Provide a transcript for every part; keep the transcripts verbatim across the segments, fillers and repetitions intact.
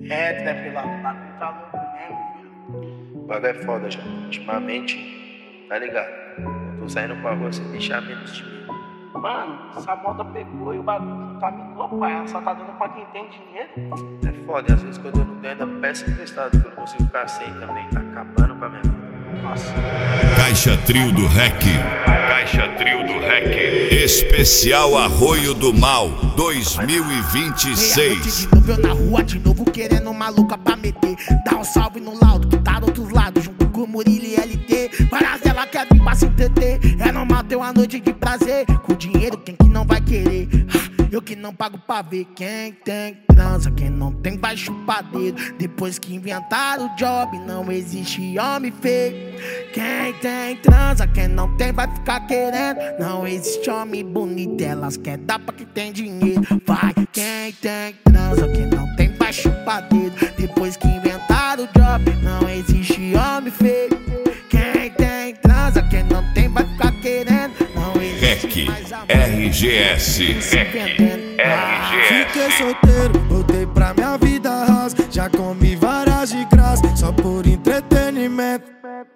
reto, né, filho? O bagulho tá louco mesmo, filho. O bagulho é foda já. Ultimamente, tá ligado? Eu tô saindo pra rua sem deixar menos de mim. Mano, essa moda pegou e o bagulho tá me louco, pai. Ela só tá dando pra quem tem dinheiro. É foda, e às vezes quando eu não tenho, ainda peço emprestado, que eu não consigo ficar sem também. Tá acabando com a minha vida. Nossa. Caixa Trio do Rec. Caixa Trio do Rec. Especial Arroio do Mal dois mil e vinte e seis. De novo eu na rua, de novo querendo uma louca pra meter. Dá um salve no laudo que tá do outro lado, junto com o Murilo e L T. Várias ela quer vir pra se entreter. É normal ter uma noite de prazer. Com dinheiro, quem que não vai querer? Eu que não pago pra ver. Quem tem transa, quem não tem vai chupar dedo. Depois que inventaram o job, não existe homem feio. Quem tem transa, quem não tem vai ficar querendo. Não existe homem bonito, elas quer dar pra quem tem dinheiro. Vai, quem tem transa, quem não tem vai chupar dedo. Depois que inventaram o job, não existe homem feio. Quem tem transa, quem não tem vai ficar querendo. Não existe mais amor. R G S. R G S. Fiquei solteiro, voltei pra minha vida rasa. Já comi várias de graça, só por entretenimento.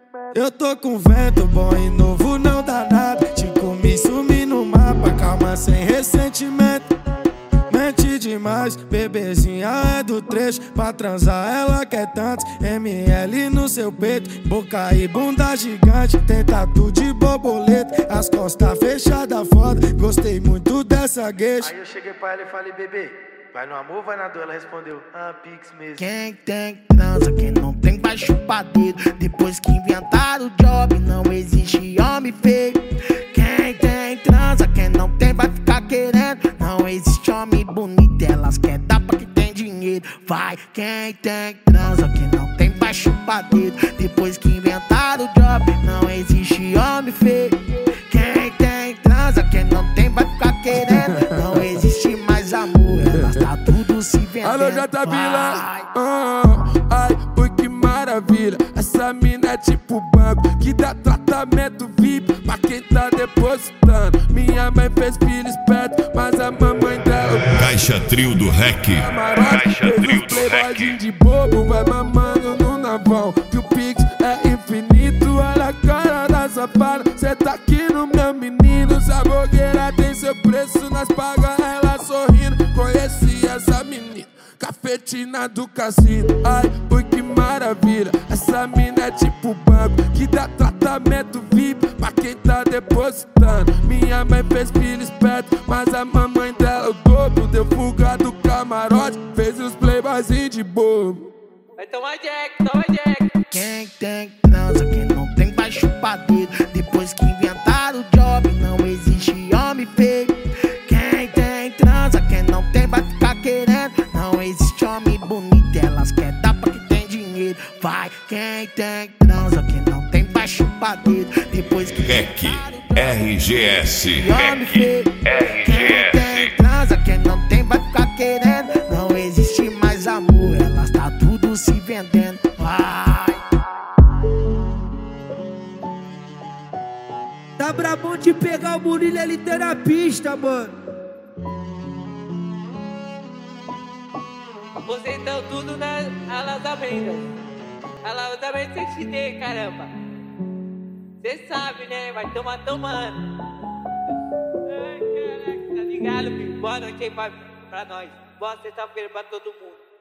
Eu tô com vento bom e novo, não dá nada. Te comi, sumi no mapa, calma sem ressentimento. Mente demais, bebezinha é do trecho. Pra transar ela quer tantos M L no seu peito. Boca e bunda gigante, tem tatu de borboleta. As costas fechadas foda, gostei muito dessa gueixa. Aí eu cheguei pra ela e falei, bebê, vai no amor ou vai na dor? Ela respondeu, ah, Pix mesmo. Quem tem transa, quem não tem vai chupar dedo. Depois que inventaram o job, não existe homem feio. Quem tem transa, quem não tem vai ficar querendo. Não existe homem bonito, elas quer dar pra quem tem dinheiro. Vai, quem tem transa, quem não tem vai chupar dedo. Depois que inventaram o job, não existe homem feio. Quem tem transa, quem não tem vai ficar querendo. Não existe mais amor, elas tá tudo se vendendo. Alô, J Bila, ah, ai, oi que maravilha. Essa mina é tipo banco que dá tratamento V I P pra quem tá depositando. Minha mãe fez filho esperto, mas a mamãe dela Caixa Trio do Rec. Caixa Trio do Rec. de bobo vai mamando no navão, que o Pix é infinito. Olha a cara da safada, cê tá aqui no meu menino. Essa blogueira tem seu preço, nós paga ela sorrindo. Conheci essa menina, cafetina do cassino. Ai, oi que maravilha. Essa mina é tipo banco que dá tratamento V I P pra quem tá depositando. Minha mãe fez filho esperto, mas a mamãe dela o dobro. Deu fuga do camarote, fez os playboyzinhos de bobo. Vai tomar Jack, toma Jack. Quem tem transa, quem não tem vai chupar dedo. Depois que inventaram o job, não existe homem feio. Quem tem transa, quem não tem vai ficar querendo. Não existe homem bonito, elas quer dar pra quem tem dinheiro. Vai, quem tem transa, quem não tem vai chupar dedo. Depois que Rec. R G S. homem feio. R G Quem S. tem transa, quem não tem vai ficar querendo. Não existe mais amor, elas tá tudo se vendendo. Vai. Tá brabão de pegar o Murilo L T na pista, mano. Vocês estão tudo nas alazamentas. Alazamentas sem te ter, caramba. Cê sabe, né? Vai tomar tomando. Ai, caraca, tá ligado, filho? Boa noite aí pra, pra nós. Boa sexta-feira pra todo mundo.